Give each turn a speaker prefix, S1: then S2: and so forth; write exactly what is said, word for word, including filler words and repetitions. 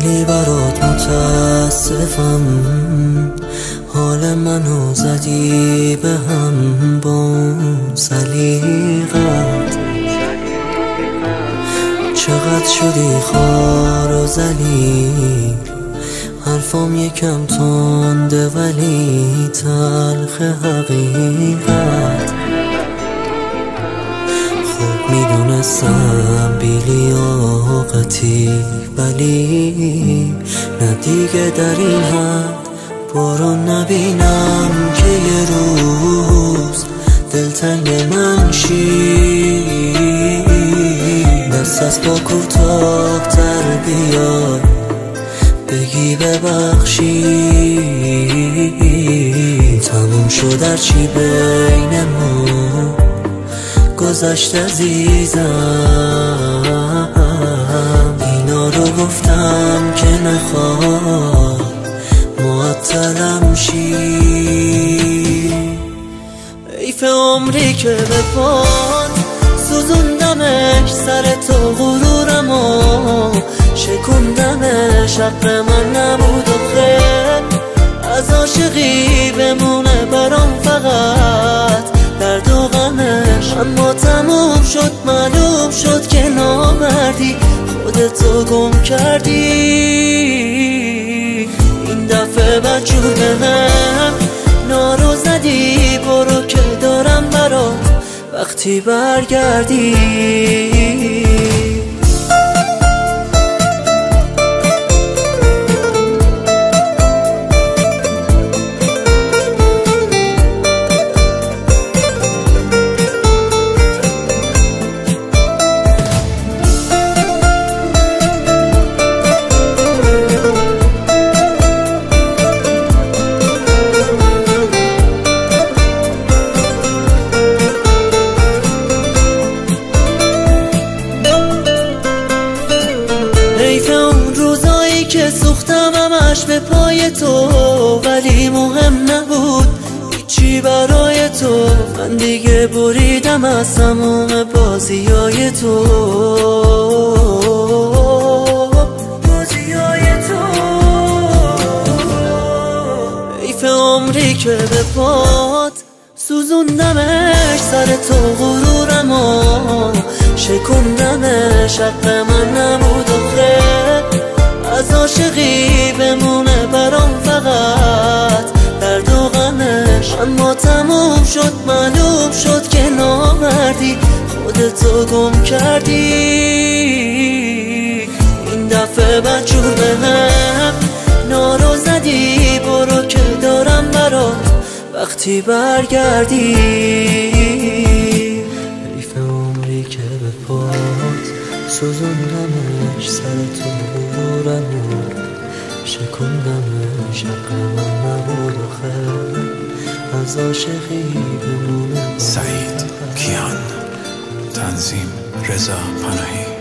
S1: خیلی برات متاسفم، حال منو زدی به هم با سلیقت. چقدر شدی خار و ذلیل، حرفام یکم تنده ولی تلخ حقیقت. خوب میدونستم بی لیاقتی، ولی نه دیگه در این حد برو نبینم که یه روز دلتنگ من شی. دست از پا کوتاه تر بیای بگی ببخشی. تموم شد هرچی بینمون گذشت عزیزم. اینا رو گفتم که نخواد معطلم شی. حیف عمری که به پات سوزوندمش، سر تو غرورمو شکوندمش. حق من نبود و خیل از عاشقی بمونه برام فقط درد و غمش. اما تموم شد، معلوم شد که نامردی، خودتو گم کردی. این دفعه بدجور بهم نارو زدی، برو که دارم برات وقتی برگردی. حیف اون روزایی که سوختم همش به پای تو، ولی مهم نبود هیچی برای تو. من دیگه بریدم از تموم بازیای تو. بازیای تو. حیف عمری که به پات سوزوندمش، سر تو غرورمو شکوندمش. حق من نبود و خیل از عاشقی بمونه برام فقط درد و غمش. اما تموم شد، معلوم شد که نامردی، خودتو گم کردی. این دفعه بدجور بهم نارو زدی، برو که دارم برات وقتی برگردی. حیف عمری که به پات سوزوندمش، سر تو غرورمو شکوندمش. حق من نبود و خیل از عاشقی بمونه.
S2: سعید کیان، تنظیم رضا پناهی.